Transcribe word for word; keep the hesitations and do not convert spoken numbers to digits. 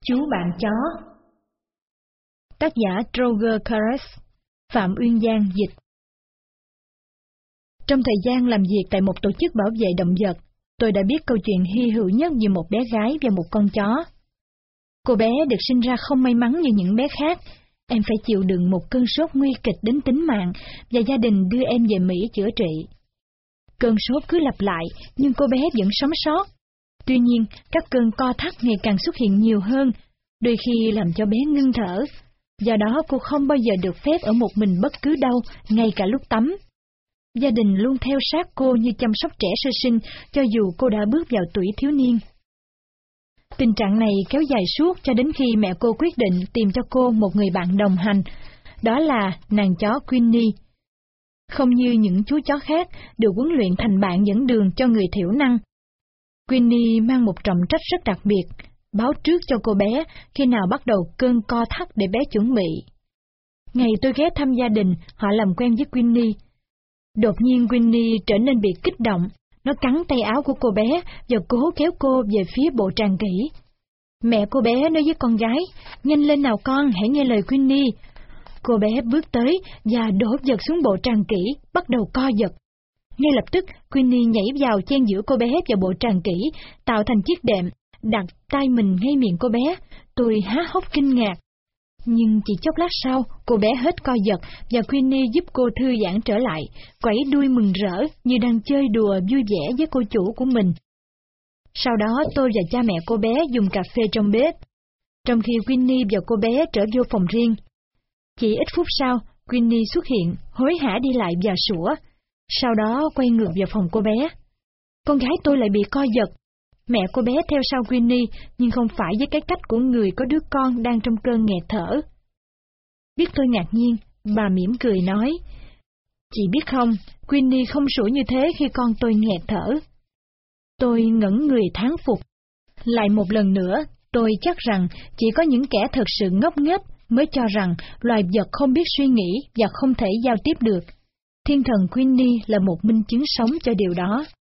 Chú bạn chó. Tác giả Roger Cares, Phạm Uyên Giang dịch. Trong thời gian làm việc tại một tổ chức bảo vệ động vật, tôi đã biết câu chuyện hy hữu nhất về một bé gái và một con chó. Cô bé được sinh ra không may mắn như những bé khác. Em phải chịu đựng một cơn sốt nguy kịch đến tính mạng và gia đình đưa em về Mỹ chữa trị. Cơn sốt cứ lặp lại nhưng cô bé vẫn sống sót. Tuy nhiên, các cơn co thắt ngày càng xuất hiện nhiều hơn, đôi khi làm cho bé ngưng thở. Do đó cô không bao giờ được phép ở một mình bất cứ đâu, ngay cả lúc tắm. Gia đình luôn theo sát cô như chăm sóc trẻ sơ sinh, cho dù cô đã bước vào tuổi thiếu niên. Tình trạng này kéo dài suốt cho đến khi mẹ cô quyết định tìm cho cô một người bạn đồng hành, đó là nàng chó Queenie. Không như những chú chó khác được huấn luyện thành bạn dẫn đường cho người thiểu năng, Queenie mang một trọng trách rất đặc biệt, báo trước cho cô bé khi nào bắt đầu cơn co thắt để bé chuẩn bị. Ngày tôi ghé thăm gia đình, họ làm quen với Queenie. Đột nhiên Queenie trở nên bị kích động, nó cắn tay áo của cô bé và cố kéo cô về phía bộ tràng kỹ. Mẹ cô bé nói với con gái, nhanh lên nào con, hãy nghe lời Queenie. Cô bé bước tới và đổ giật xuống bộ tràng kỹ, bắt đầu co giật. Ngay lập tức, Queenie nhảy vào chen giữa cô bé và bộ tràng kỹ, tạo thành chiếc đệm, đặt tay mình ngay miệng cô bé. Tôi há hốc kinh ngạc. Nhưng chỉ chốc lát sau, cô bé hết co giật và Queenie giúp cô thư giãn trở lại, quẩy đuôi mừng rỡ như đang chơi đùa vui vẻ với cô chủ của mình. Sau đó tôi và cha mẹ cô bé dùng cà phê trong bếp, trong khi Queenie và cô bé trở vô phòng riêng. Chỉ ít phút sau, Queenie xuất hiện, hối hả đi lại và sủa. Sau đó quay ngược vào phòng cô bé. Con gái tôi lại bị co giật. Mẹ cô bé theo sau Queenie, nhưng không phải với cái cách của người có đứa con đang trong cơn nghẹt thở. Biết tôi ngạc nhiên, bà mỉm cười nói, chị biết không, Queenie không sủa như thế khi con tôi nghẹt thở. Tôi ngẩn người thán phục. Lại một lần nữa, tôi chắc rằng chỉ có những kẻ thật sự ngốc nghếch mới cho rằng loài vật không biết suy nghĩ và không thể giao tiếp được. Thiên thần Queenie là một minh chứng sống cho điều đó.